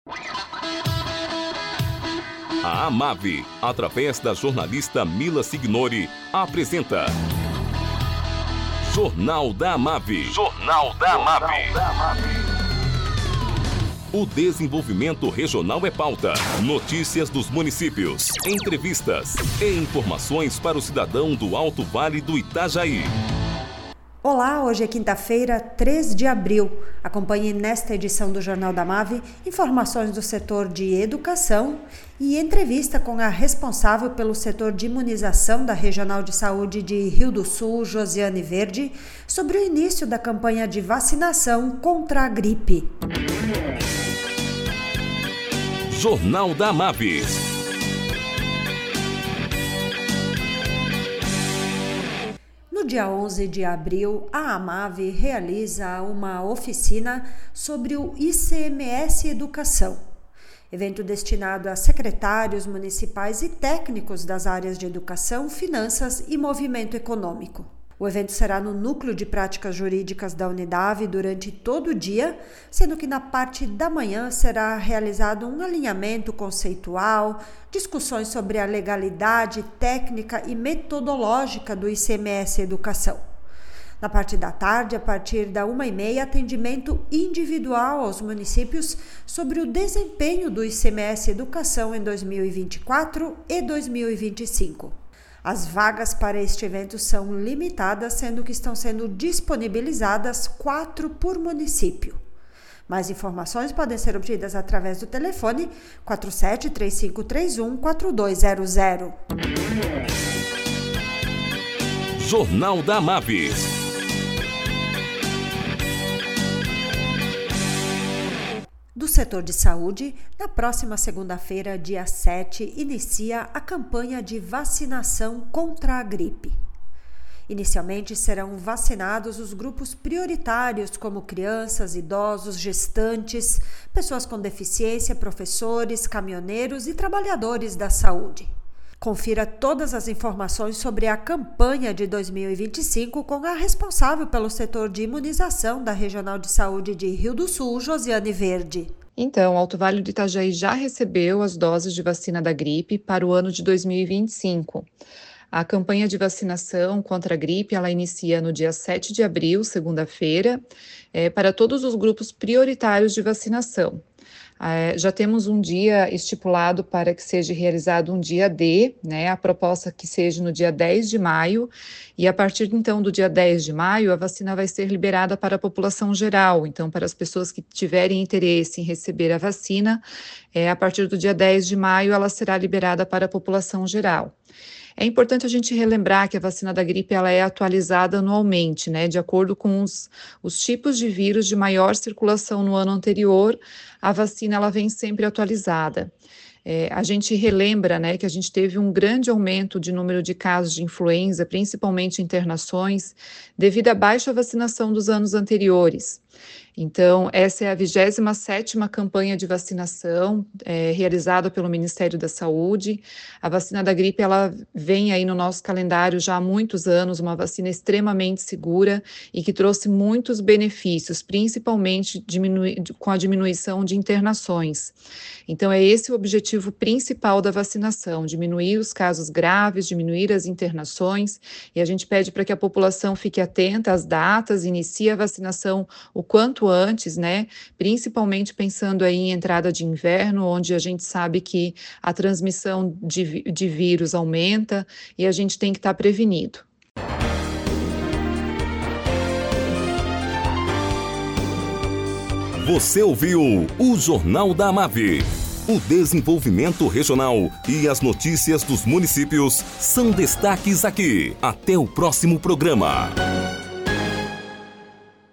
A Amave, através da jornalista Mila Signori, apresenta Jornal da Amave. Jornal da Amave. O desenvolvimento regional é pauta. Notícias dos municípios, entrevistas e informações para o cidadão do Alto Vale do Itajaí. Olá, hoje é quinta-feira, 3 de abril. Acompanhe nesta edição do Jornal da Amave informações do setor de educação e entrevista com a responsável pelo setor de imunização da Regional de Saúde de Rio do Sul, Josiane Verde, sobre o início da campanha de vacinação contra a gripe. Jornal da Amave. No dia 11 de abril, a Amave realiza uma oficina sobre o ICMS Educação, evento destinado a secretários municipais e técnicos das áreas de educação, finanças e movimento econômico. O evento será no Núcleo de Práticas Jurídicas da Unidave durante todo o dia, sendo que na parte da manhã será realizado um alinhamento conceitual, discussões sobre a legalidade, técnica e metodológica do ICMS Educação. Na parte da tarde, a partir da 13h30, atendimento individual aos municípios sobre o desempenho do ICMS Educação em 2024 e 2025. As vagas para este evento são limitadas, sendo que estão sendo disponibilizadas 4 por município. Mais informações podem ser obtidas através do telefone 47-3531-4200. Jornal da Amave. Do setor de saúde, na próxima segunda-feira, dia 7, inicia a campanha de vacinação contra a gripe. Inicialmente serão vacinados os grupos prioritários como crianças, idosos, gestantes, pessoas com deficiência, professores, caminhoneiros e trabalhadores da saúde. Confira todas as informações sobre a campanha de 2025 com a responsável pelo setor de imunização da Regional de Saúde de Rio do Sul, Josiane Verde. Então, o Alto Vale do Itajaí já recebeu as doses de vacina da gripe para o ano de 2025. A campanha de vacinação contra a gripe, ela inicia no dia 7 de abril, segunda-feira, para todos os grupos prioritários de vacinação. Já temos um dia estipulado para que seja realizado um dia D, a proposta é que seja no dia 10 de maio, e a partir então do dia 10 de maio a vacina vai ser liberada para a população geral. Então, para as pessoas que tiverem interesse em receber a vacina, a partir do dia 10 de maio ela será liberada para a população geral. É importante a gente relembrar que a vacina da gripe ela é atualizada anualmente, de acordo com os tipos de vírus de maior circulação no ano anterior, a vacina ela vem sempre atualizada. A gente relembra que a gente teve um grande aumento de número de casos de influenza, principalmente internações, devido à baixa vacinação dos anos anteriores. Então, essa é a 27ª campanha de vacinação realizada pelo Ministério da Saúde. A vacina da gripe, ela vem aí no nosso calendário já há muitos anos, uma vacina extremamente segura e que trouxe muitos benefícios, principalmente com a diminuição de internações. Então, é esse o objetivo principal da vacinação, diminuir os casos graves, diminuir as internações, e a gente pede para que a população fique atenta às datas, inicie a vacinação o quanto antes, principalmente pensando aí em entrada de inverno, onde a gente sabe que a transmissão de vírus aumenta e a gente tem que estar prevenido. Você ouviu o Jornal da Amave. O desenvolvimento regional e as notícias dos municípios são destaques aqui. Até o próximo programa.